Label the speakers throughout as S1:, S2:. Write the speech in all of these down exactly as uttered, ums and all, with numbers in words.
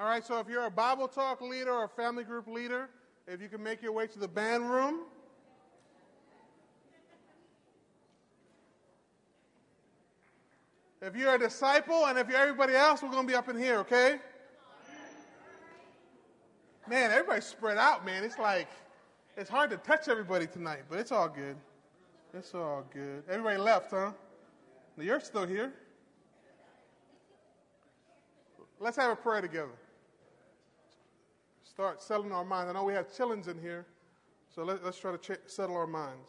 S1: All right, so if you're a Bible talk leader or a family group leader, if you can make your way to the band room. If you're a disciple and if you're everybody else, we're going to be up in here, okay? Man, everybody's spread out, man. It's like, it's hard to touch everybody tonight, but it's all good. It's all good. Everybody left, huh? No, you're still here. Let's have a prayer together. Start settling our minds. I know we have chillins in here, so let, let's try to ch- settle our minds.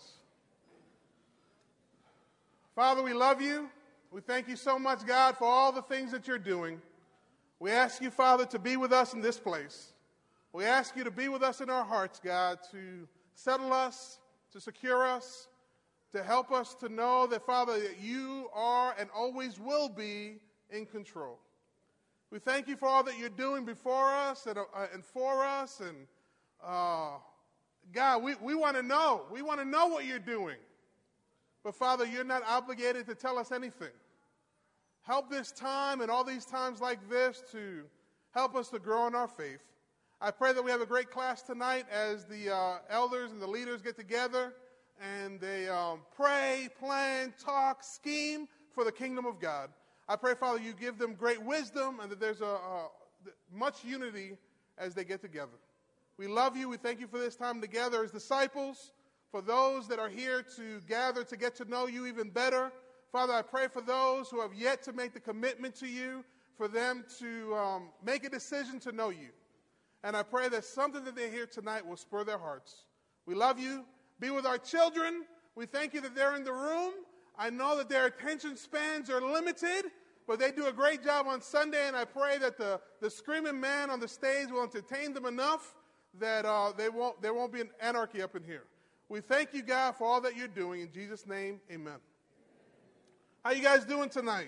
S1: Father, we love you. We thank you so much, God, for all the things that you're doing. We ask you, Father, to be with us in this place. We ask you to be with us in our hearts, God, to settle us, to secure us, to help us to know that, Father, that you are and always will be in control. We thank you for all that you're doing before us and, uh, and for us. And, uh, God, we, we want to know. We want to know what you're doing. But, Father, you're not obligated to tell us anything. Help this time and all these times like this to help us to grow in our faith. I pray that we have a great class tonight as the uh, elders and the leaders get together and they um, pray, plan, talk, scheme for the kingdom of God. I pray, Father, you give them great wisdom and that there's a, a much unity as they get together. We love you. We thank you for this time together as disciples. For those that are here to gather to get to know you even better, Father, I pray for those who have yet to make the commitment to you, for them to um, make a decision to know you. And I pray that something that they hear tonight will spur their hearts. We love you. Be with our children. We thank you that they're in the room. I know that their attention spans are limited, but they do a great job on Sunday, and I pray that the, the screaming man on the stage will entertain them enough that uh, they won't, there won't be an anarchy up in here. We thank you, God, for all that you're doing. In Jesus' name, amen. How you guys doing tonight?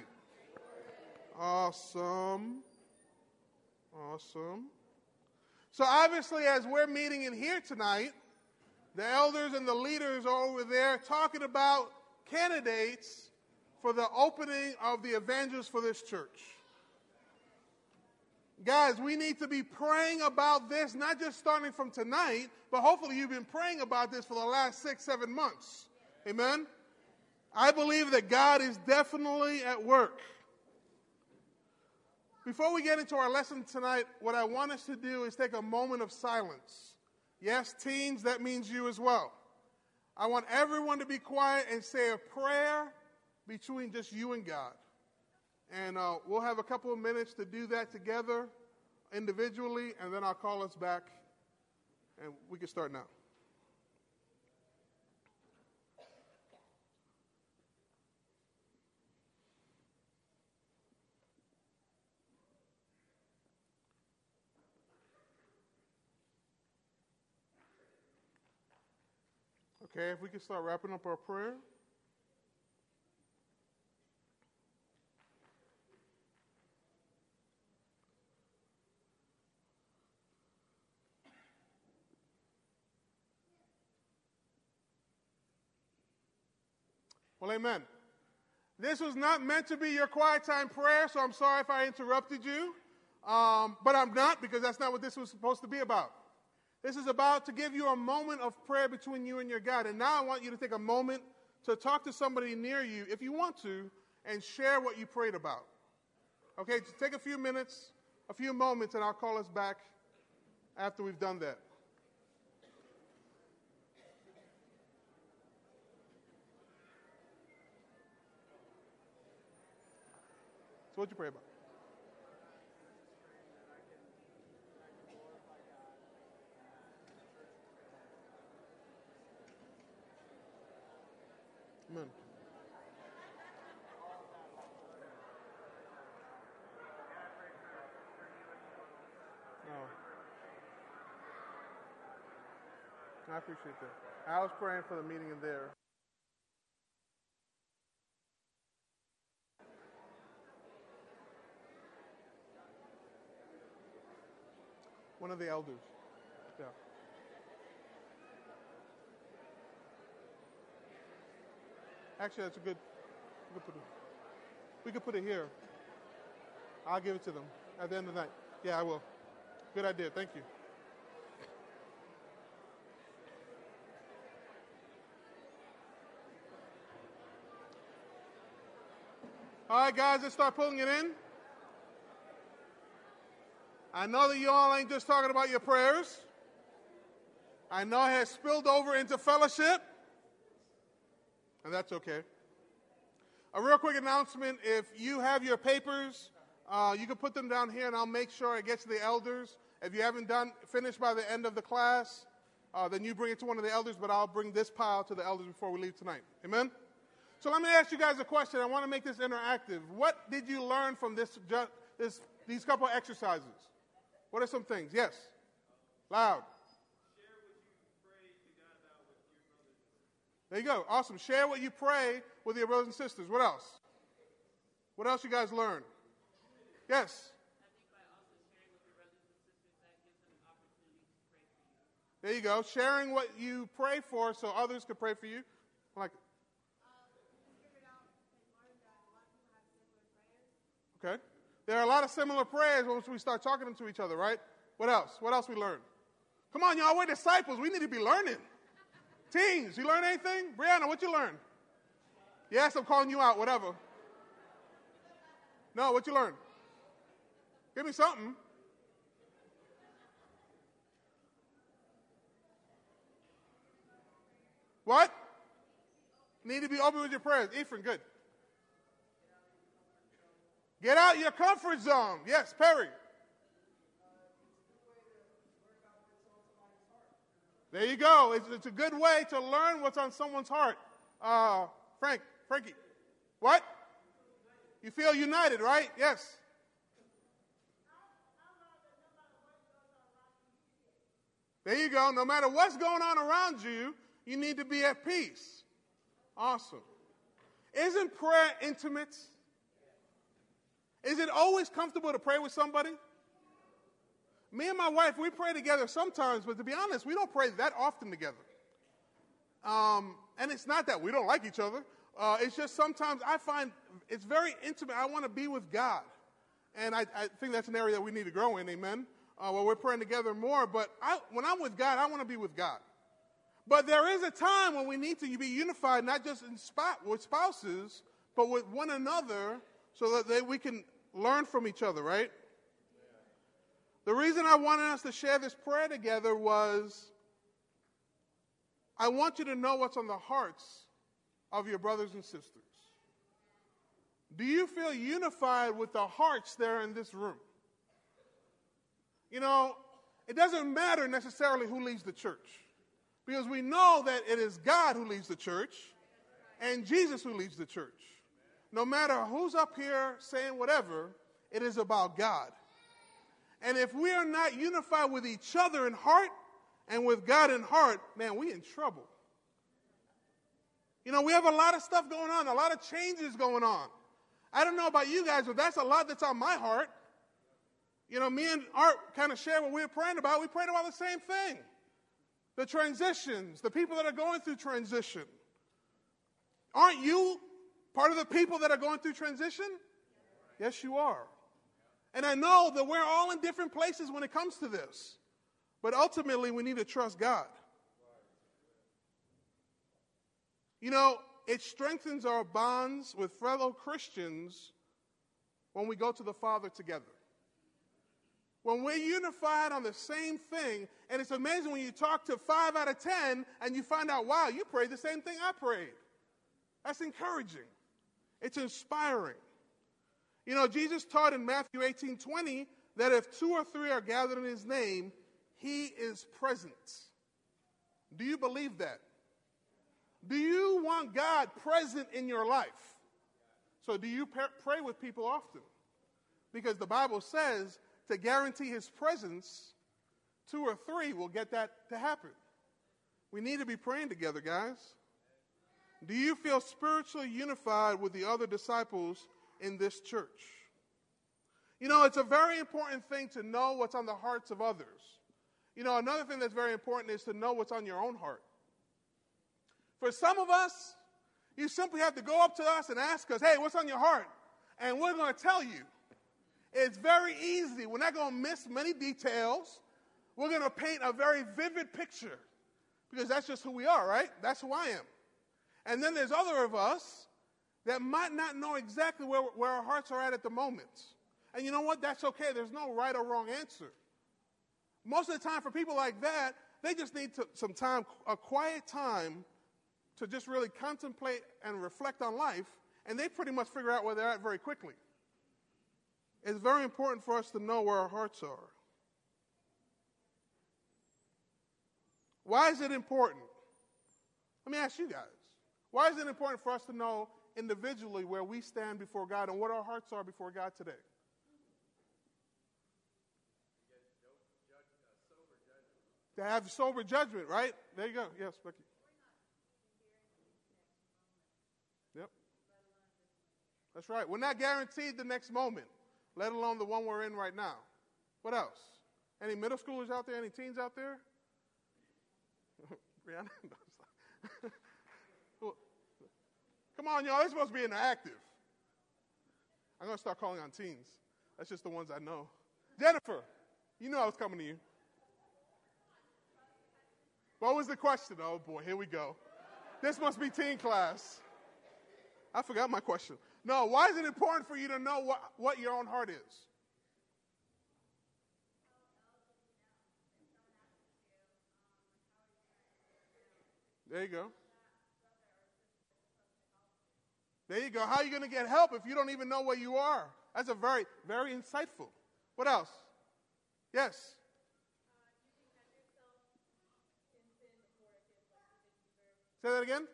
S1: Awesome. Awesome. So obviously, as we're meeting in here tonight, the elders and the leaders are over there talking about candidates for the opening of the evangelists for this church. Guys, we need to be praying about this, not just starting from tonight, but hopefully you've been praying about this for the last six, seven months. Amen? I believe that God is definitely at work. Before we get into our lesson tonight, what I want us to do is take a moment of silence. Yes, teens, that means you as well. I want everyone to be quiet and say a prayer between just you and God. And uh, we'll have a couple of minutes to do that together individually, and then I'll call us back, and we can start now. Okay, if we can start wrapping up our prayer. Well, amen. This was not meant to be your quiet time prayer, so I'm sorry if I interrupted you. Um, but I'm not, because that's not what this was supposed to be about. This is about to give you a moment of prayer between you and your God. And now I want you to take a moment to talk to somebody near you, if you want to, and share what you prayed about. Okay, just take a few minutes, a few moments, and I'll call us back after we've done that. So what'd you pray about? Amen. No. I appreciate that. I was praying for the meeting in there. One of the elders. Yeah. Actually, that's a good. We could put it, we could put it here. I'll give it to them at the end of the night. Yeah, I will. Good idea. Thank you. All right, guys, let's start pulling it in. I know that you all ain't just talking about your prayers. I know it has spilled over into fellowship, and that's okay. A real quick announcement, if you have your papers, uh, you can put them down here, and I'll make sure it gets to the elders. If you haven't done finished by the end of the class, uh, then you bring it to one of the elders, but I'll bring this pile to the elders before we leave tonight. Amen? So let me ask you guys a question. I want to make this interactive. What did you learn from this, this these couple of exercises? What are some things? Yes. Loud. There you go. Awesome. Share what you pray with your brothers and sisters. What else? What else you guys learn? Yes. There you go. Sharing what you pray for so others can pray for you. I like it. Okay. There are a lot of similar prayers once we start talking to each other, right? What else? What else we learn? Come on, y'all. We're disciples. We need to be learning. Teens, you learn anything? Brianna, what you learn? Yes, I'm calling you out, whatever. No, what you learn? Give me something. What? Need to be open with your prayers. Ephraim, good. Get out your comfort zone. Yes, Perry. There you go. It's, it's a good way to learn what's on someone's heart. Uh, Frank, Frankie. What? You feel united, right? Yes. There you go. No matter what's going on around you, you need to be at peace. Awesome. Isn't prayer intimate? Is it always comfortable to pray with somebody? Me and my wife, we pray together sometimes, but to be honest, we don't pray that often together. Um, and it's not that we don't like each other. Uh, it's just sometimes I find it's very intimate. I want to be with God. And I, I think that's an area that we need to grow in, amen? Uh, well, we're praying together more, but I, when I'm with God, I want to be with God. But there is a time when we need to be unified, not just in spot, with spouses, but with one another so that they, we can learn from each other, right? The reason I wanted us to share this prayer together was I want you to know what's on the hearts of your brothers and sisters. Do you feel unified with the hearts there in this room? You know, it doesn't matter necessarily who leads the church, because we know that it is God who leads the church and Jesus who leads the church. No matter who's up here saying whatever, it is about God. And if we are not unified with each other in heart and with God in heart, man, we in trouble. You know, we have a lot of stuff going on, a lot of changes going on. I don't know about you guys, but that's a lot that's on my heart. You know, me and Art kind of share what we were praying about. We prayed about the same thing. The transitions, the people that are going through transition. Aren't you part of the people that are going through transition? Yes, you are. And I know that we're all in different places when it comes to this. But ultimately, we need to trust God. You know, it strengthens our bonds with fellow Christians when we go to the Father together. When we're unified on the same thing, and it's amazing when you talk to five out of ten and you find out, wow, you prayed the same thing I prayed. That's encouraging. It's inspiring. You know, Jesus taught in Matthew eighteen twenty that if two or three are gathered in his name, he is present. Do you believe that? Do you want God present in your life? So do you pray with people often? Because the Bible says to guarantee his presence, two or three will get that to happen. We need to be praying together, guys. Do you feel spiritually unified with the other disciples in this church? You know, it's a very important thing to know what's on the hearts of others. You know, another thing that's very important is to know what's on your own heart. For some of us, you simply have to go up to us and ask us, hey, what's on your heart? And we're going to tell you. It's very easy. We're not going to miss many details. We're going to paint a very vivid picture because that's just who we are, right? That's who I am. And then there's other of us that might not know exactly where, where our hearts are at at the moment. And you know what? That's okay. There's no right or wrong answer. Most of the time for people like that, they just need to, some time, a quiet time to just really contemplate and reflect on life, and they pretty much figure out where they're at very quickly. It's very important for us to know where our hearts are. Why is it important? Let me ask you guys. Why is it important for us to know individually where we stand before God and what our hearts are before God today? To have sober judgment, right? There you go. Yes, Becky. Yep. That's right. We're not guaranteed the next moment, let alone the one we're in right now. What else? Any middle schoolers out there? Any teens out there? Brianna? Come on, y'all. They're supposed to be interactive. I'm going to start calling on teens. That's just the ones I know. Jennifer, you knew I was coming to you. What was the question? Oh, boy, here we go. This must be teen class. I forgot my question. No, why is it important for you to know what, what your own heart is? There you go. There you go. How are you going to get help if you don't even know where you are? That's a very, very insightful. What else? Yes. Say that again?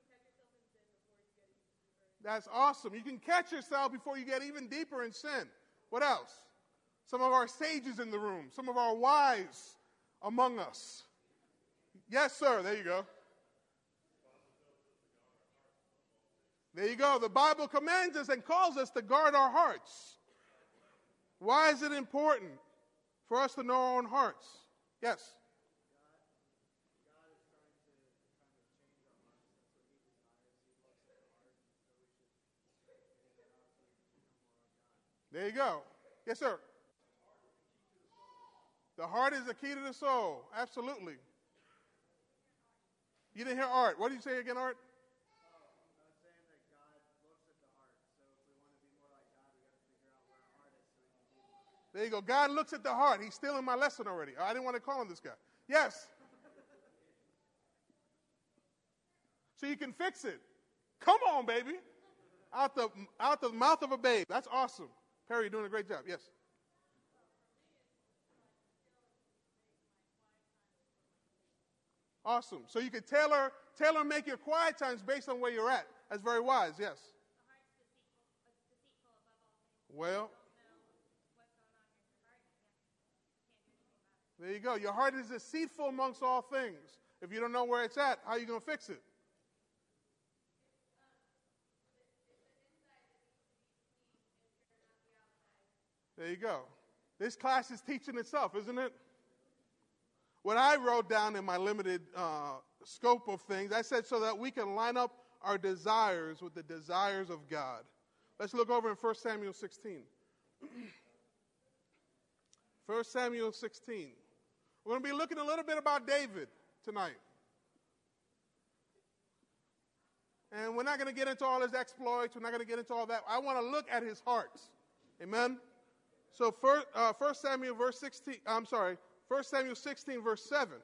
S1: That's awesome. You can catch yourself before you get even deeper in sin. What else? Some of our sages in the room. Some of our wise among us. Yes, sir. There you go. There you go. The Bible commands us and calls us to guard our hearts. Why is it important for us to know our own hearts? Yes. There you go. Yes, sir. The heart is the key to the soul. Absolutely. You didn't hear Art. What did you say again, Art? There you go. God looks at the heart. He's stealing my lesson already. I didn't want to call him this guy. Yes. So you can fix it. Come on, baby. Out the, out the mouth of a babe. That's awesome. Perry, you're doing a great job. Yes. Awesome. So you can tailor, tailor make your quiet times based on where you're at. That's very wise. Yes. Well, there you go. Your heart is deceitful amongst all things. If you don't know where it's at, how are you going to fix it? There you go. This class is teaching itself, isn't it? What I wrote down in my limited uh, scope of things, I said so that we can line up our desires with the desires of God. Let's look over in First Samuel sixteen. First Samuel sixteen. We're going to be looking a little bit about David tonight. And we're not going to get into all his exploits. We're not going to get into all that. I want to look at his heart. Amen? So first, uh, First Samuel verse sixteen, I'm sorry, First Samuel sixteen verse seven.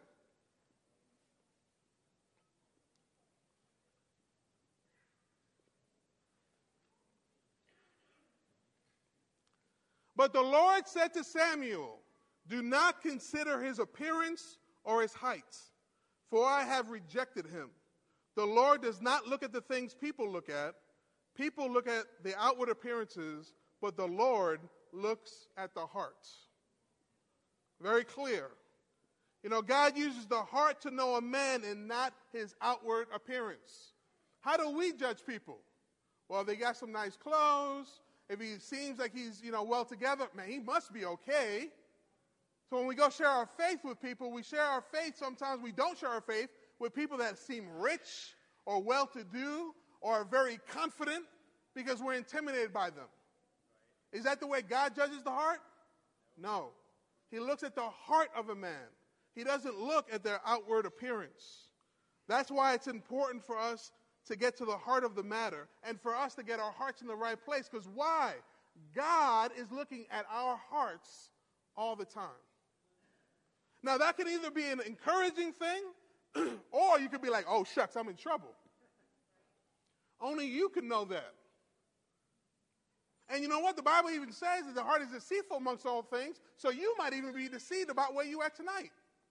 S1: But the Lord said to Samuel, do not consider his appearance or his height, for I have rejected him. The Lord does not look at the things people look at. People look at the outward appearances, but the Lord looks at the heart. Very clear. You know, God uses the heart to know a man and not his outward appearance. How do we judge people? Well, they got some nice clothes. If he seems like he's, you know, well together, man, he must be okay. So when we go share our faith with people, we share our faith. Sometimes we don't share our faith with people that seem rich or well-to-do or very confident because we're intimidated by them. Is that the way God judges the heart? No. He looks at the heart of a man. He doesn't look at their outward appearance. That's why it's important for us to get to the heart of the matter and for us to get our hearts in the right place. Because why? God is looking at our hearts all the time. Now, that can either be an encouraging thing or you could be like, oh, shucks, I'm in trouble. Only you can know that. And you know what? The Bible even says that the heart is deceitful amongst all things, so you might even be deceived about where you are tonight.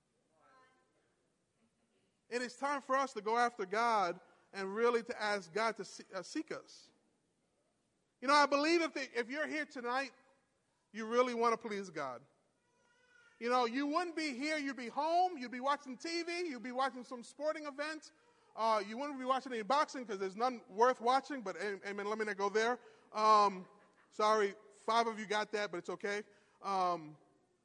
S1: It is time for us to go after God and really to ask God to see, uh, seek us. You know, I believe if, the, if you're here tonight, you really want to please God. You know, you wouldn't be here. You'd be home. You'd be watching T V. You'd be watching some sporting events. Uh, you wouldn't be watching any boxing because there's none worth watching, but amen, let me not go there. Um, sorry, five of you got that, but it's okay. Um,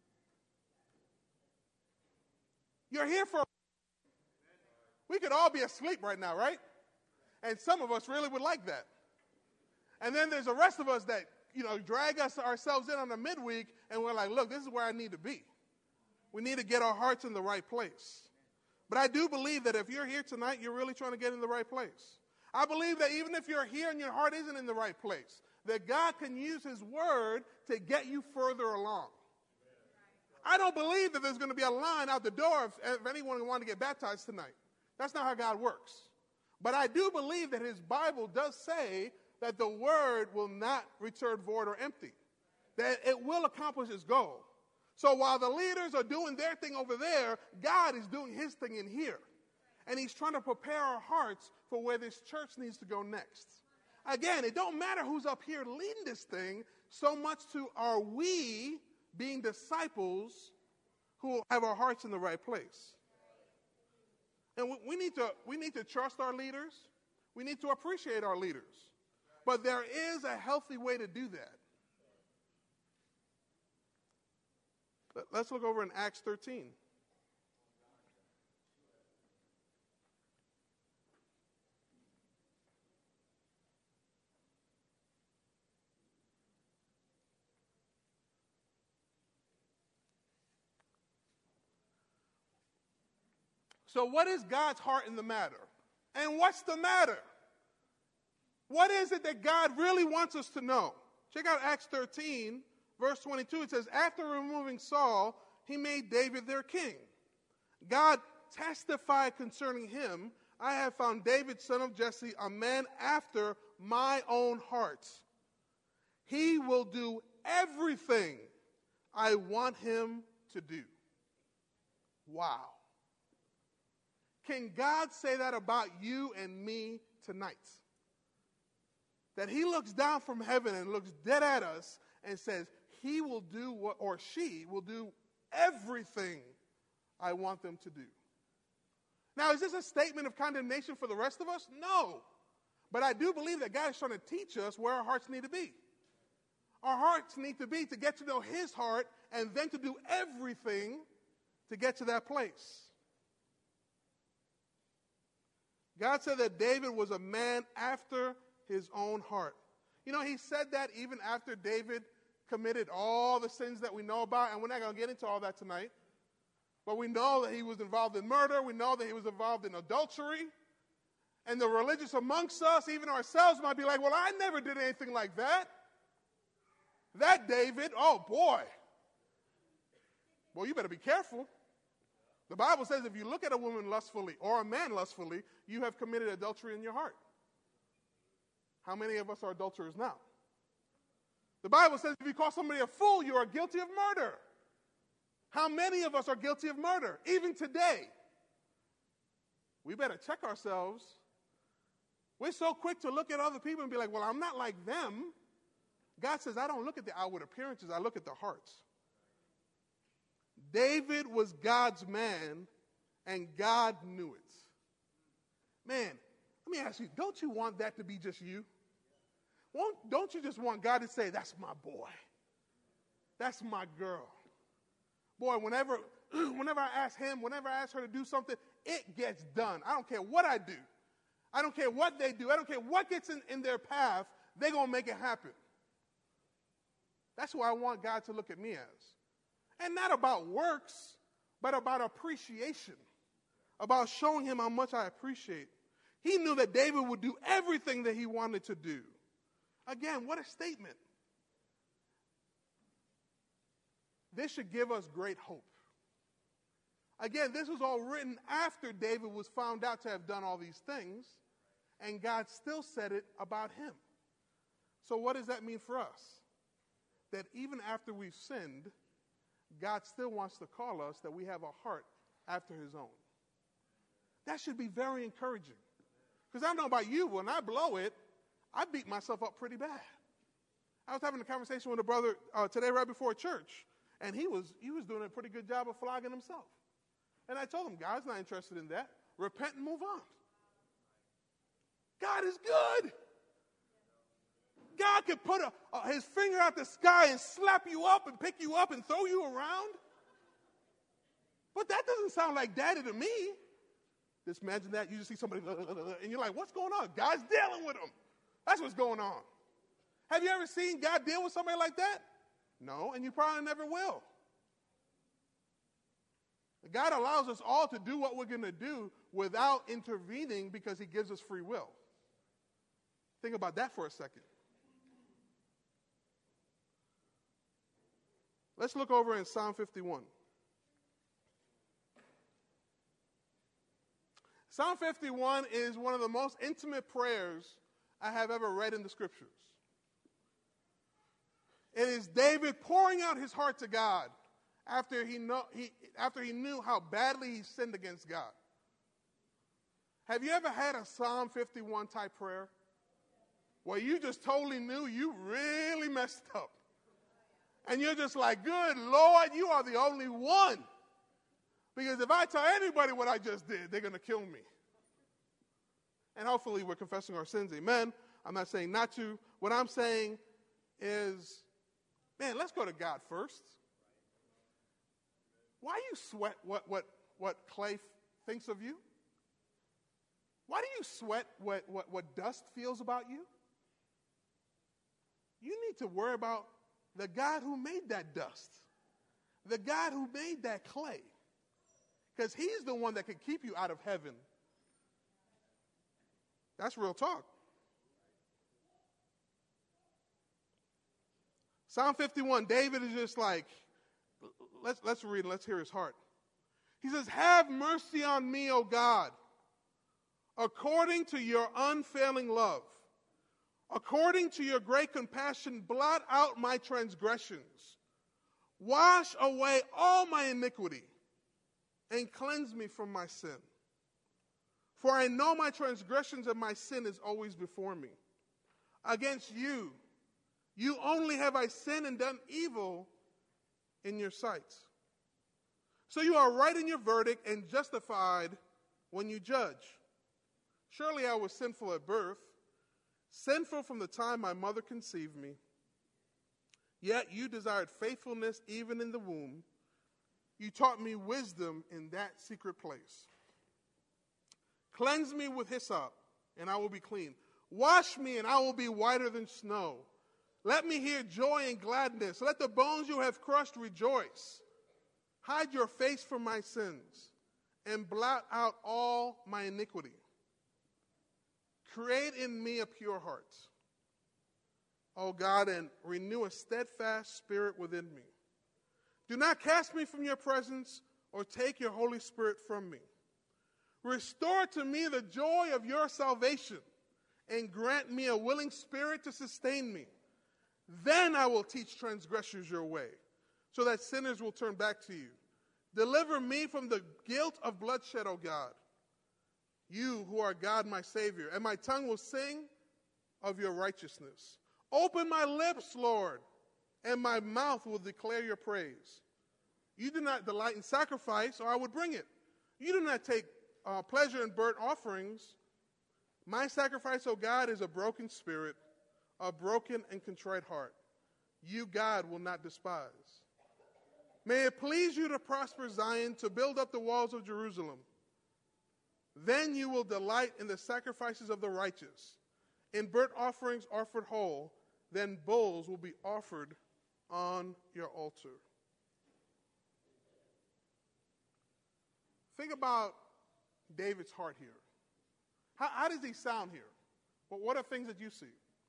S1: you're here for, we could all be asleep right now, right? And some of us really would like that. And then there's the rest of us that, you know, drag us ourselves in on the midweek, and we're like, look, this is where I need to be. We need to get our hearts in the right place. But I do believe that if you're here tonight, you're really trying to get in the right place. I believe that even if you're here and your heart isn't in the right place, that God can use his word to get you further along. I don't believe that there's going to be a line out the door if, if anyone wanted to get baptized tonight. That's not how God works. But I do believe that his Bible does say that the word will not return void or empty, that it will accomplish its goal. So while the leaders are doing their thing over there, God is doing his thing in here. And he's trying to prepare our hearts for where this church needs to go next. Again, it don't matter who's up here leading this thing, so much to are we being disciples who have our hearts in the right place. And we need to, we need to trust our leaders. We need to appreciate our leaders. But there is a healthy way to do that. Let's look over in Acts thirteen. So what is God's heart in the matter? And what's the matter? What is it that God really wants us to know? Check out Acts thirteen. Verse twenty-two, it says, after removing Saul, he made David their king. God testified concerning him, I have found David, son of Jesse, a man after my own heart. He will do everything I want him to do. Wow. Can God say that about you and me tonight? That he looks down from heaven and looks dead at us and says, he will do what, or she will do everything I want them to do. Now, is this a statement of condemnation for the rest of us? No. But I do believe that God is trying to teach us where our hearts need to be. Our hearts need to be to get to know his heart and then to do everything to get to that place. God said that David was a man after his own heart. You know, he said that even after David committed all the sins that we know about, and we're not going to get into all that tonight. But we know that he was involved in murder. We know that he was involved in adultery. And the religious amongst us, even ourselves, might be like, well, I never did anything like that. That David, oh boy. Well, you better be careful. The Bible says if you look at a woman lustfully or a man lustfully, you have committed adultery in your heart. How many of us are adulterers now? The Bible says if you call somebody a fool, you are guilty of murder. How many of us are guilty of murder, even today? We better check ourselves. We're so quick to look at other people and be like, well, I'm not like them. God says, I don't look at the outward appearances, I look at the hearts. David was God's man, and God knew it. Man, let me ask you, don't you want that to be just you? Won't, don't you just want God to say, that's my boy. That's my girl. Boy, whenever, whenever I ask him, whenever I ask her to do something, it gets done. I don't care what I do. I don't care what they do. I don't care what gets in, in their path. They're going to make it happen. That's who I want God to look at me as. And not about works, but about appreciation, about showing him how much I appreciate. He knew that David would do everything that he wanted to do. Again, what a statement. This should give us great hope. Again, this was all written after David was found out to have done all these things, and God still said it about him. So what does that mean for us? That even after we've sinned, God still wants to call us that we have a heart after his own. That should be very encouraging. Because I don't know about you, when I blow it, I beat myself up pretty bad. I was having a conversation with a brother uh, today right before church, and he was he was doing a pretty good job of flogging himself. And I told him, God's not interested in that. Repent and move on. God is good. God could put a, a, his finger out the sky and slap you up and pick you up and throw you around. But that doesn't sound like daddy to me. Just imagine that. You just see somebody, and you're like, what's going on? God's dealing with them. That's what's going on. Have you ever seen God deal with somebody like that? No, and you probably never will. God allows us all to do what we're going to do without intervening because he gives us free will. Think about that for a second. Let's look over in Psalm fifty-one. Psalm fifty-one is one of the most intimate prayers I have ever read in the scriptures. It is David pouring out his heart to God after he, know, he, after he knew how badly he sinned against God. Have you ever had a Psalm fifty-one type prayer where you just totally knew you really messed up? And you're just like, good Lord, you are the only one. Because if I tell anybody what I just did, they're going to kill me. And hopefully we're confessing our sins, amen. I'm not saying not to. What I'm saying is, man, let's go to God first. Why do you sweat what, what, what clay f- thinks of you? Why do you sweat what, what, what dust feels about you? You need to worry about the God who made that dust, the God who made that clay, because he's the one that can keep you out of heaven. That's real talk. Psalm fifty-one, David is just like, let's, let's read and let's hear his heart. He says, have mercy on me, O God, according to your unfailing love. According to your great compassion, blot out my transgressions. Wash away all my iniquity and cleanse me from my sin. For I know my transgressions and my sin is always before me. Against you, you only have I sinned and done evil in your sight. So you are right in your verdict and justified when you judge. Surely I was sinful at birth, sinful from the time my mother conceived me. Yet you desired faithfulness even in the womb. You taught me wisdom in that secret place. Cleanse me with hyssop, and I will be clean. Wash me, and I will be whiter than snow. Let me hear joy and gladness. Let the bones you have crushed rejoice. Hide your face from my sins, and blot out all my iniquity. Create in me a pure heart, O God, and renew a steadfast spirit within me. Do not cast me from your presence or take your Holy Spirit from me. Restore to me the joy of your salvation and grant me a willing spirit to sustain me. Then I will teach transgressors your way, so that sinners will turn back to you. Deliver me from the guilt of bloodshed, O God. You who are God, my Savior, and my tongue will sing of your righteousness. Open my lips, Lord, and my mouth will declare your praise. You do not delight in sacrifice, or I would bring it. You do not take uh, pleasure in burnt offerings. My sacrifice, O God, is a broken spirit, a broken and contrite heart. You, God, will not despise. May it please you to prosper Zion, to build up the walls of Jerusalem. Then you will delight in the sacrifices of the righteous. In burnt offerings offered whole, then bulls will be offered on your altar. Think about David's heart here. How, how does he sound here? Well, what are things that you see?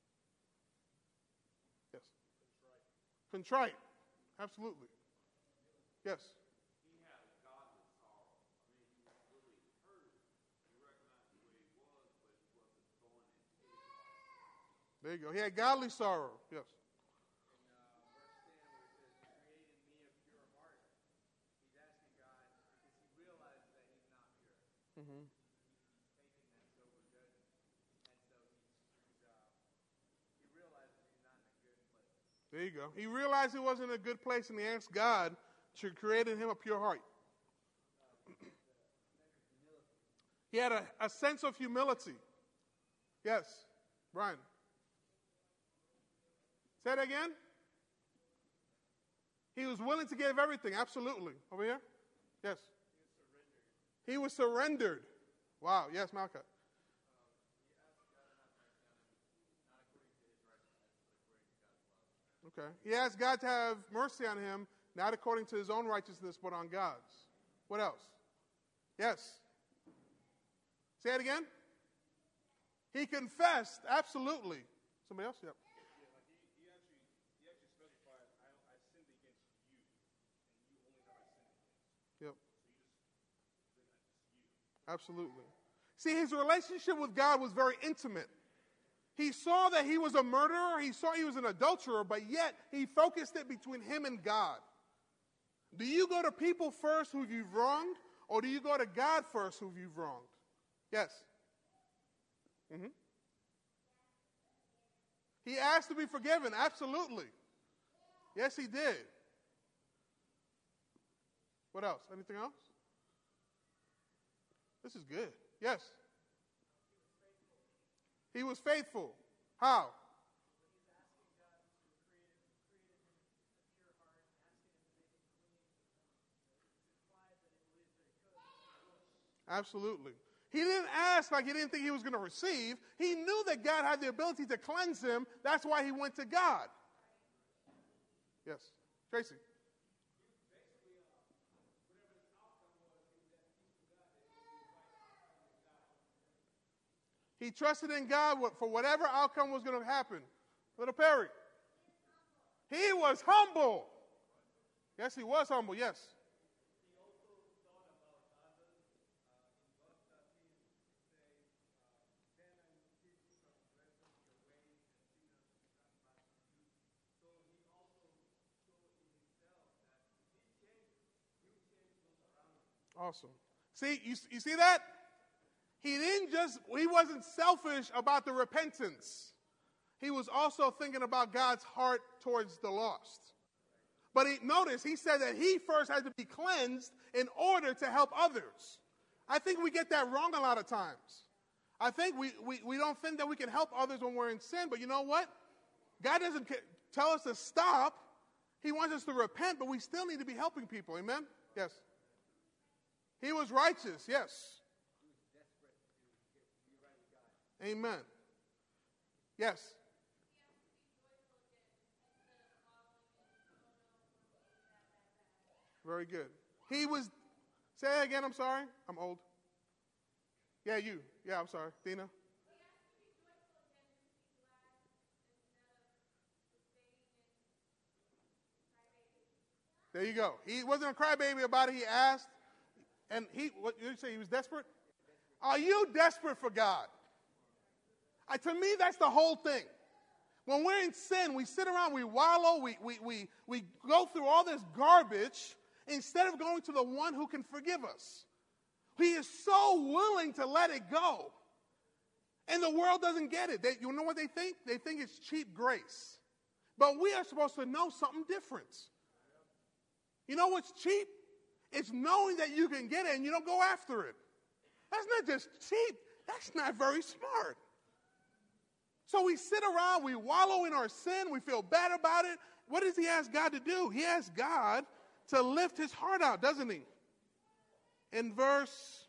S1: Yes. Contrite. Contrite. Absolutely. Yes.
S2: He had a godly sorrow. I mean, he was really hurt. He recognized where he was, but he wasn't going into his heart.
S1: There you go. He had godly sorrow. Yes.
S3: In uh, verse ten, where it says, "Create in me a pure heart," he's asking God because he realizes that he's not pure.
S1: Mm-hmm.
S3: He's taking that sober judgment, and so he's, he's uh, he realizes he's not in a good place.
S1: There you go. He realized he wasn't in a good place, and he asked God to create in him a pure heart. He had a, a sense of humility. Yes, Brian. Say that again. He was willing to give everything. Absolutely. Over here. Yes. He was surrendered. Wow. Yes, Malcolm. Okay. He asked God to have mercy on him, not according to his own righteousness, but on God's. What else? Yes. Say it again. He confessed. Absolutely. Somebody else? Yep.
S4: Yeah, like he, he actually he actually specified, I, I sinned against you, and you only have I sinned against.
S1: Yep.
S4: So you just then that's you.
S1: Absolutely. See, his relationship with God was very intimate. He saw that he was a murderer. He saw he was an adulterer, but yet he focused it between him and God. Do you go to people first who you've wronged, or do you go to God first who you've wronged? Yes. Mm-hmm. He asked to be forgiven. Absolutely. Yes, he did. What else? Anything else? This is good. Yes. He was faithful. How? Absolutely. He didn't ask like he didn't think he was going to receive. He knew that God had the ability to cleanse him. That's why he went to God. Yes. Tracy. He trusted in God for whatever outcome was going to happen. Little Perry. He was humble. Yes, he was humble. Yes. Awesome. See, you, you see that? He didn't just, he wasn't selfish about the repentance. He was also thinking about God's heart towards the lost. But he, notice, he said that he first had to be cleansed in order to help others. I think we get that wrong a lot of times. I think we, we, we don't think that we can help others when we're in sin, but you know what? God doesn't tell us to stop. He wants us to repent, but we still need to be helping people. Amen? Yes. He was righteous, yes. Amen. Yes. Very good. He was, say that again, I'm sorry. I'm old. Yeah, you. Yeah, I'm sorry. Dina. There you go. He wasn't a crybaby about it. He asked. And he, what did you say? He was desperate? Are you desperate for God? Uh, to me, that's the whole thing. When we're in sin, we sit around, we wallow, we, we, we, we go through all this garbage instead of going to the one who can forgive us. He is so willing to let it go. And the world doesn't get it. They, you know what they think? They think it's cheap grace. But we are supposed to know something different. You know what's cheap? It's knowing that you can get it and you don't go after it. That's not just cheap. That's not very smart. So we sit around, we wallow in our sin, we feel bad about it. What does he ask God to do? He asks God to lift his heart out, doesn't he? In verse,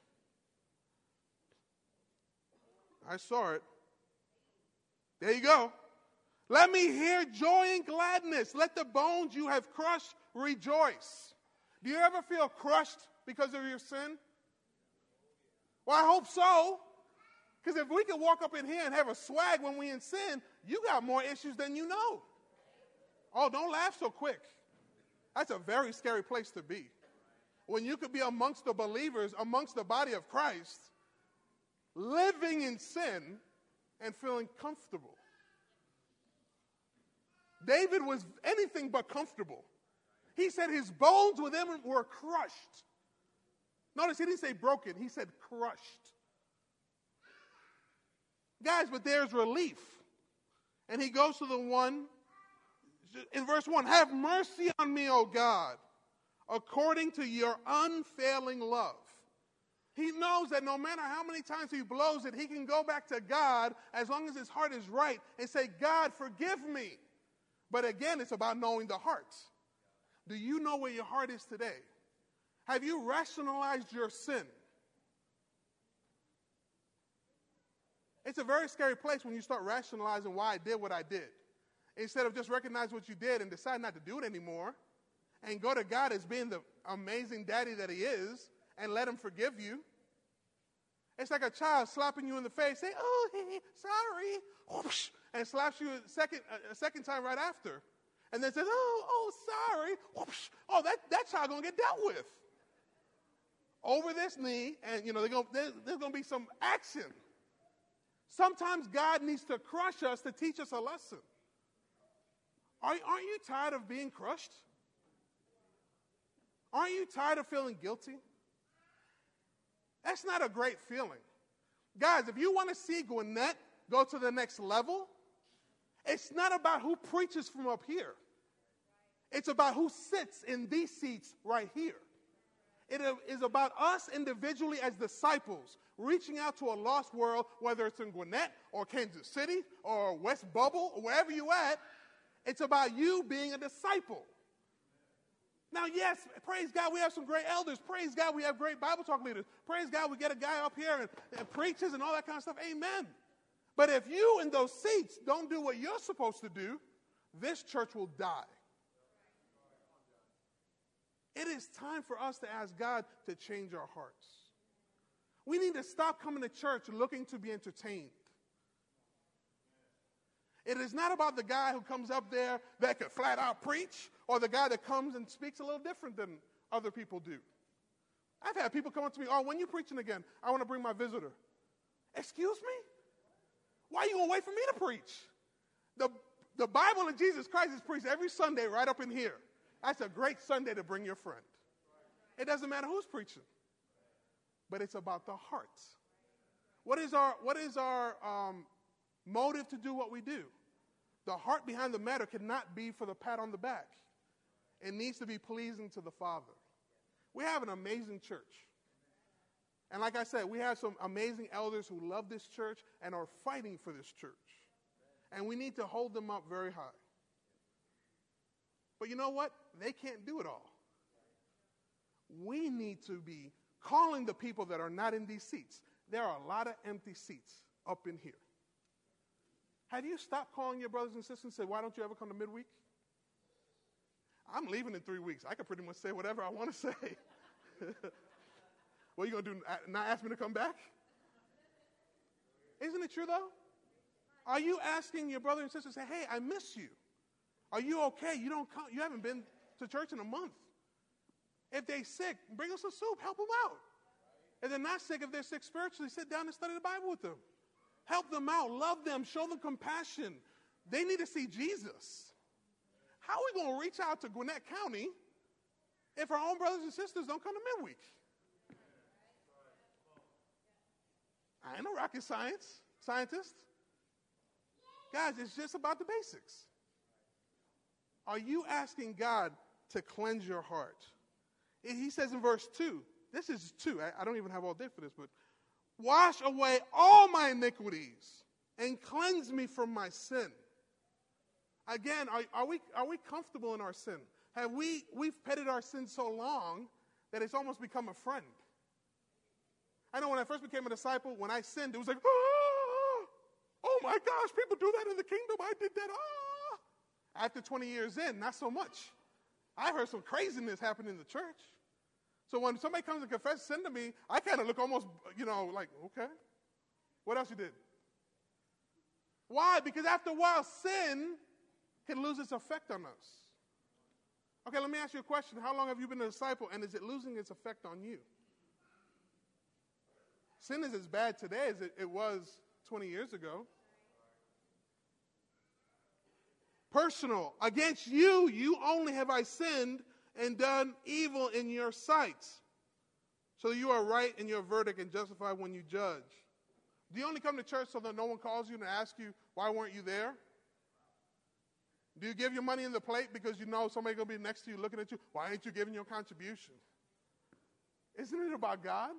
S1: I saw it. There you go. Let me hear joy and gladness. Let the bones you have crushed rejoice. Do you ever feel crushed because of your sin? Well, I hope so. Because if we could walk up in here and have a swag when we in sin, you got more issues than you know. Oh, don't laugh so quick. That's a very scary place to be. When you could be amongst the believers, amongst the body of Christ, living in sin and feeling comfortable. David was anything but comfortable. He said his bones within him were crushed. Notice he didn't say broken, he said crushed. Guys, but there's relief. And he goes to the one, in verse one, have mercy on me, O God, according to your unfailing love. He knows that no matter how many times he blows it, he can go back to God as long as his heart is right and say, God, forgive me. But again, it's about knowing the heart. Do you know where your heart is today? Have you rationalized your sin? It's a very scary place when you start rationalizing why I did what I did. Instead of just recognize what you did and decide not to do it anymore and go to God as being the amazing daddy that he is and let him forgive you. It's like a child slapping you in the face, say, oh, hey, sorry, whoosh, and slaps you a second, a second time right after. And then says, oh, oh, sorry, whoosh. Oh, that, that child going to get dealt with. Over this knee, and, you know, gonna, there's, there's going to be some action. Sometimes God needs to crush us to teach us a lesson. Are, aren't you tired of being crushed? Aren't you tired of feeling guilty? That's not a great feeling. Guys, if you want to see Gwinnett go to the next level, it's not about who preaches from up here. It's about who sits in these seats right here. It is about us individually as disciples reaching out to a lost world, whether it's in Gwinnett or Kansas City or West Bubble or wherever you're at. It's about you being a disciple. Now, yes, praise God, we have some great elders. Praise God, we have great Bible talk leaders. Praise God, we get a guy up here and, and preaches and all that kind of stuff. Amen. But if you in those seats don't do what you're supposed to do, this church will die. It is time for us to ask God to change our hearts. We need to stop coming to church looking to be entertained. It is not about the guy who comes up there that can flat out preach or the guy that comes and speaks a little different than other people do. I've had people come up to me, oh, when you preaching again? I want to bring my visitor. Excuse me? Why are you going to wait for me to preach? The, the Bible and Jesus Christ is preached every Sunday right up in here. That's a great Sunday to bring your friend. It doesn't matter who's preaching. But it's about the heart. What is our, what is our um, motive to do what we do? The heart behind the matter cannot be for the pat on the back. It needs to be pleasing to the Father. We have an amazing church. And like I said, we have some amazing elders who love this church and are fighting for this church. And we need to hold them up very high. But you know what? They can't do it all. We need to be calling the people that are not in these seats. There are a lot of empty seats up in here. Have you stopped calling your brothers and sisters and said, why don't you ever come to midweek? I'm leaving in three weeks. I can pretty much say whatever I want to say. What are you going to do, not ask me to come back? Isn't it true, though? Are you asking your brother and sister, say, hey, I miss you. Are you okay? You don't come, you haven't been to church in a month. If they're sick, bring them some soup. Help them out. If they're not sick, if they're sick spiritually, sit down and study the Bible with them. Help them out. Love them. Show them compassion. They need to see Jesus. How are we going to reach out to Gwinnett County if our own brothers and sisters don't come to midweek? I ain't no rocket science scientist. Guys, it's just about the basics. Are you asking God to cleanse your heart? He says in verse two, this is two, I, I don't even have all day for this, but wash away all my iniquities and cleanse me from my sin. Again, are, are we are we comfortable in our sin? Have we, we've petted our sin so long that it's almost become a friend. I know when I first became a disciple, when I sinned, it was like, ah! Oh my gosh, people do that in the kingdom. I did that. Ah. After twenty years in, not so much. I heard some craziness happen in the church. So when somebody comes and confesses sin to me, I kind of look almost, you know, like, okay. What else you did? Why? Because after a while, sin can lose its effect on us. Okay, let me ask you a question. How long have you been a disciple, and is it losing its effect on you? Sin is as bad today as it, it was twenty years ago. Personal. Against you, you only have I sinned and done evil in your sight. So you are right in your verdict and justified when you judge. Do you only come to church so that no one calls you and asks you, why weren't you there? Do you give your money in the plate because you know somebody's going to be next to you looking at you? Why ain't you giving your contribution? Isn't it about God?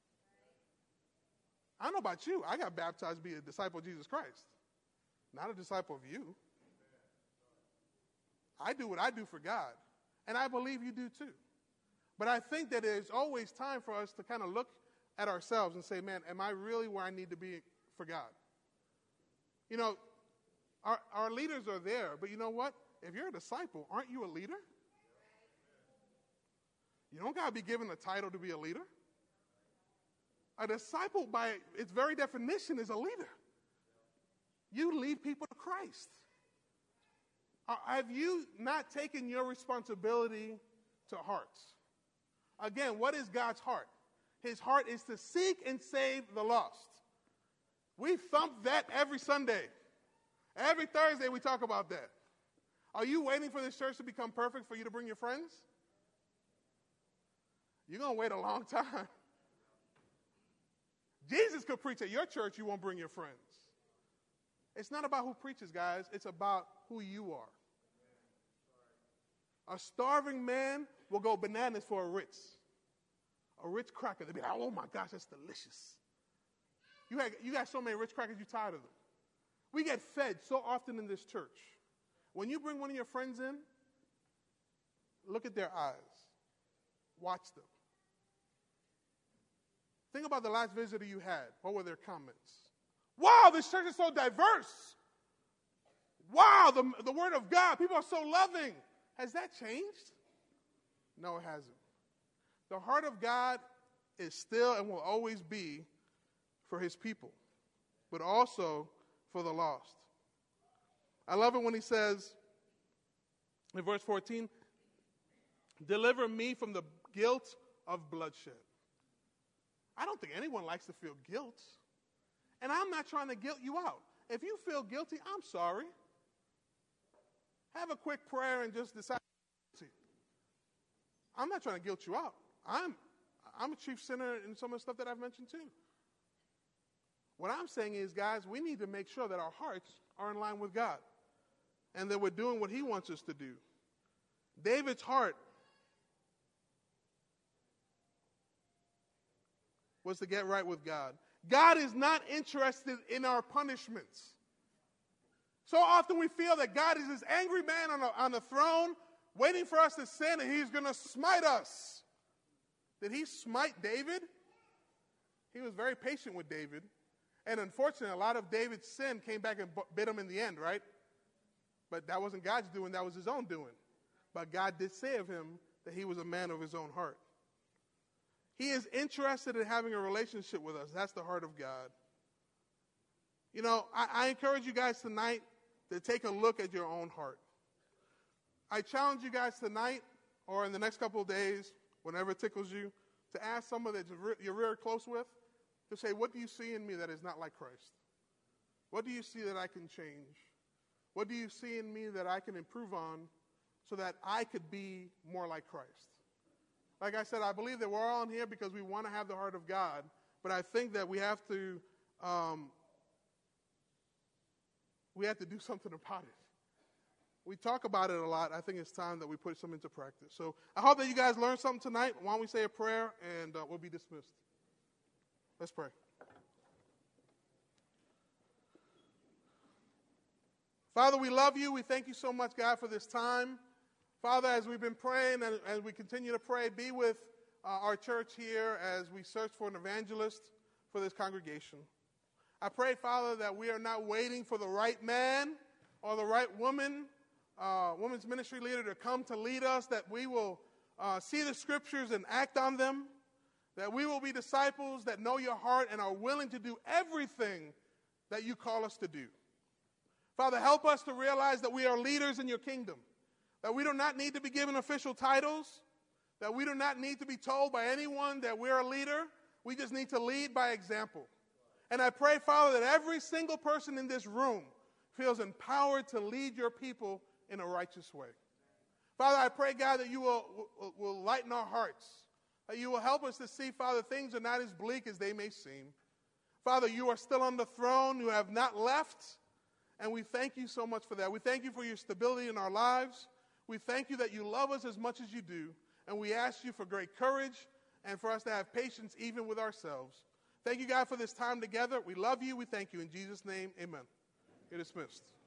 S1: I don't know about you. I got baptized to be a disciple of Jesus Christ, not a disciple of you. I do what I do for God, and I believe you do too. But I think that there's always time for us to kind of look at ourselves and say, man, am I really where I need to be for God? You know, our, our leaders are there, but you know what? If you're a disciple, aren't you a leader? You don't got to be given a title to be a leader. A disciple, by its very definition, is a leader. You lead people to Christ. Uh, have you not taken your responsibility to heart? Again, what is God's heart? His heart is to seek and save the lost. We thump that every Sunday. Every Thursday we talk about that. Are you waiting for this church to become perfect for you to bring your friends? You're going to wait a long time. Jesus could preach at your church, you won't bring your friends. It's not about who preaches, guys. It's about who you are. A starving man will go bananas for a Ritz. A Ritz cracker. They'll be like, oh my gosh, that's delicious. You, had, you got so many Ritz crackers, you're tired of them. We get fed so often in this church. When you bring one of your friends in, look at their eyes. Watch them. Think about the last visitor you had. What were their comments? Wow, this church is so diverse. Wow, the, the word of God. People are so loving. Has that changed? No, it hasn't. The heart of God is still and will always be for his people, but also for the lost. I love it when he says in verse fourteen, deliver me from the guilt of bloodshed. I don't think anyone likes to feel guilt. And I'm not trying to guilt you out. If you feel guilty, I'm sorry. Have a quick prayer and just decide. I'm not trying to guilt you out. I'm, I'm a chief sinner in some of the stuff that I've mentioned too. What I'm saying is, guys, we need to make sure that our hearts are in line with God and that we're doing what he wants us to do. David's heart was to get right with God. God is not interested in our punishments. So often we feel that God is this angry man on a, on a throne waiting for us to sin and he's going to smite us. Did he smite David? He was very patient with David. And unfortunately, a lot of David's sin came back and bit him in the end, right? But that wasn't God's doing, that was his own doing. But God did say of him that he was a man of his own heart. He is interested in having a relationship with us. That's the heart of God. You know, I, I encourage you guys tonight to take a look at your own heart. I challenge you guys tonight or in the next couple of days, whenever it tickles you, to ask someone that you're very close with, to say, what do you see in me that is not like Christ? What do you see that I can change? What do you see in me that I can improve on so that I could be more like Christ? Like I said, I believe that we're all in here because we want to have the heart of God, but I think that we have to um, we have to do something about it. We talk about it a lot. I think it's time that we put some into practice. So I hope that you guys learned something tonight. Why don't we say a prayer and uh, we'll be dismissed. Let's pray. Father, we love you. We thank you so much, God, for this time. Father, as we've been praying and as we continue to pray, be with uh, our church here as we search for an evangelist for this congregation. I pray, Father, that we are not waiting for the right man or the right woman, uh, women's ministry leader to come to lead us, that we will uh, see the scriptures and act on them, that we will be disciples that know your heart and are willing to do everything that you call us to do. Father, help us to realize that we are leaders in your kingdom, that we do not need to be given official titles, that we do not need to be told by anyone that we're a leader. We just need to lead by example. And I pray, Father, that every single person in this room feels empowered to lead your people in a righteous way. Father, I pray, God, that you will, will, will lighten our hearts, that you will help us to see, Father, things are not as bleak as they may seem. Father, you are still on the throne. You have not left. And we thank you so much for that. We thank you for your stability in our lives. We thank you that you love us as much as you do. And we ask you for great courage and for us to have patience even with ourselves. Thank you, God, for this time together. We love you. We thank you. In Jesus' name, amen. You're dismissed.